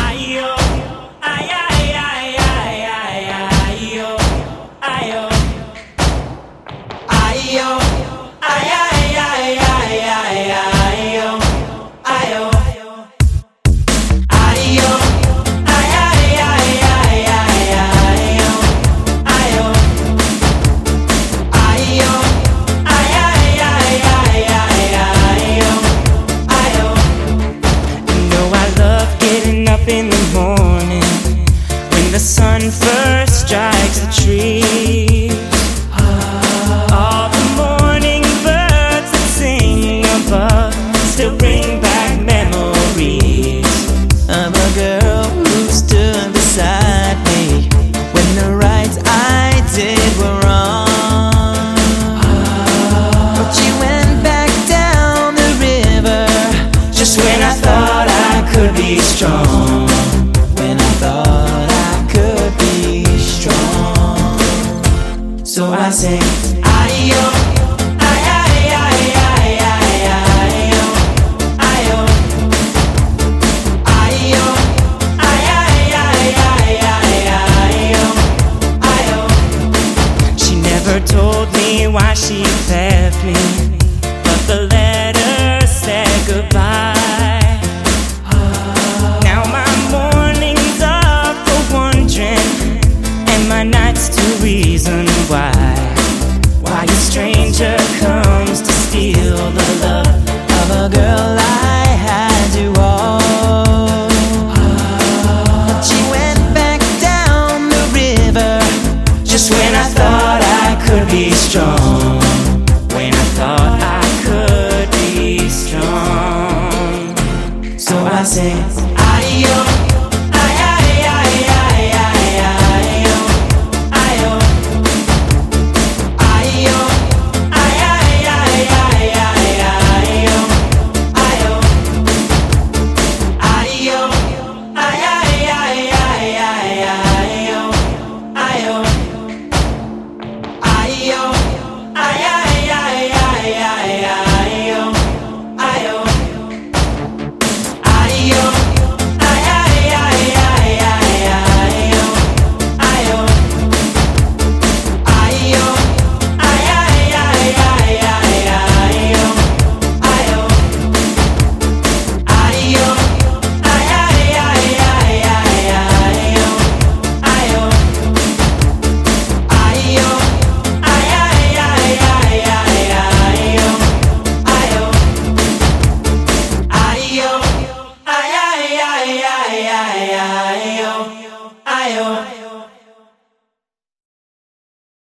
Ayo, ay, ay, ay, ay, ay, ayo, ayo, ayo, ay, ay, ay, ay, ay, ayo, ayo, ayo, ay, ay, ay, ay, ay, ayo, ayo, ayo, ay, ay, ay, ay, ay, ayo, ayo. You know I love getting up in the morning when the sun first strikes the trees. All the morning birds that sing above still bring back memories of a girl who stood beside me when the right I did were wrong. But she went back down the river just when I thought I could be strong. when I thought I could be strong. So I sing, ayo, ay, ay, ay, ay, ay, ayo, ayo, ayo, ay, ay, ay, ay, ay, ayo, ayo. She never told me why she left me, but the letter said goodbye. Now my mornings are for wondering, and my nights to reason why a stranger comes to steal the love of a girl I had to hold. But she went back down the river just when I thought I could be strong. When I thought I could be strong. So I sing, ayo, ay, ay, ay, ay, ay, ayo, ayo, ayo, ay, ay, ay, ay, ay, ayo, ayo, ayo, ay, ay, ay, ay, ay, ayo, ayo, ayo, ay, ay, ay, ay, ay, ayo, ayo, ayo, ay, ay, ay, ay, ay, ayo, ayo, ayo, ay, ay, ay, ay, ay, ayo, ayo, ayo, ay, ay, ay, ay, ay, ayo, ayo, ayo, ay, ay, ay, ay, ay, ayo, ayo, ayo, ay, ay, ay, ay, ay, ayo, ayo.